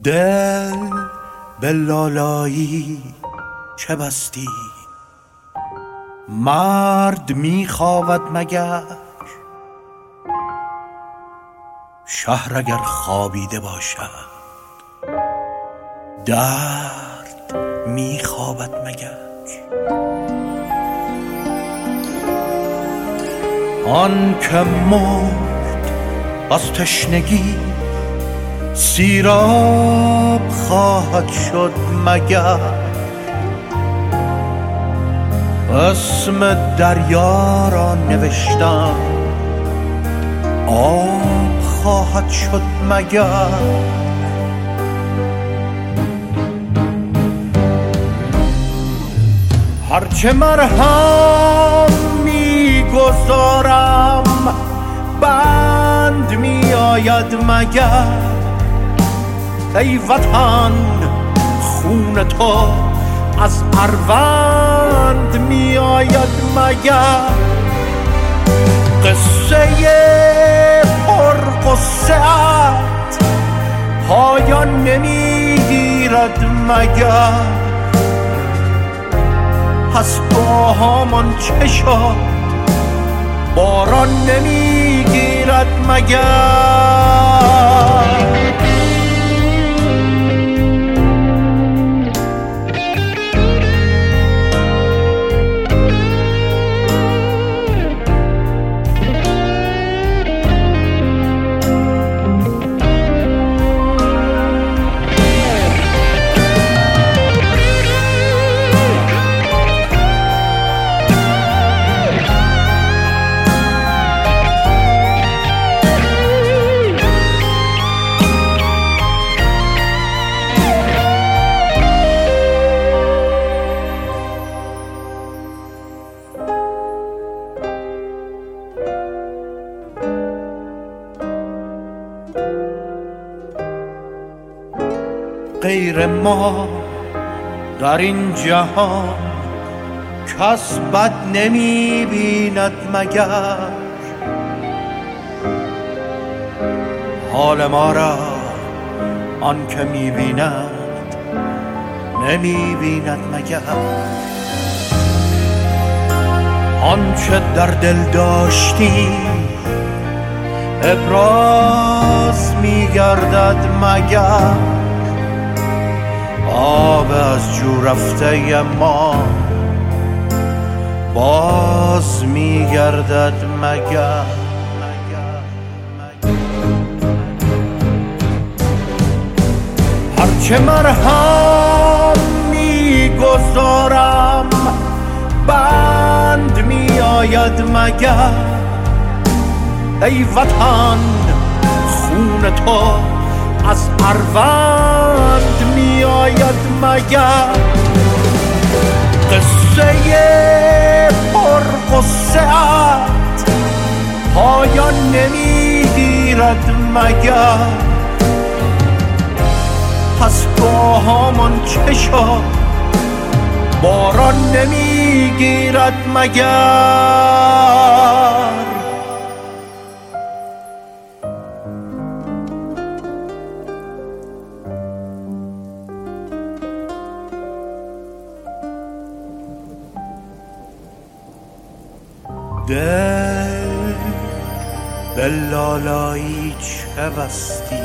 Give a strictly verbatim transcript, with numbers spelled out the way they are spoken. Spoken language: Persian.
دل به لالایی چه بستی؟ مرد میخواود مگر؟ شهر اگر خوابیده باشد درد میخوابد مگر؟ آن که مرد از تشنگی سیراب خواهد شد مگر؟ اسم دریا را نوشتم آب خواهد شد مگر؟ هرچه مرهم میگذارم بند میآید مگر؟ ای وطن خون تو از اروند می آید مگر؟ قصه پرغصه‌ات پایان نمی گیرد مگر؟ پس با همان چه شد باران نمی گیرد مگر؟ غیر ما در این جهان کس بد نمی بیند مگر؟ حال ما را آن که می بیند نمی بیند مگر؟ آنچه در دل داشتیم ابراز می گردد مگر؟ آب از جو رفته ما باز می گردد مگر؟ هرچه مرهم می گذارم بند می آید مگر؟ ای وطن خون تو از اروند می آید مگر؟ قصه پرغصه‌ات پایان نمی گیرد مگر؟ پس با همان چه شد باران نمی گیرد مگر؟ دل به لالایی چه بستی؟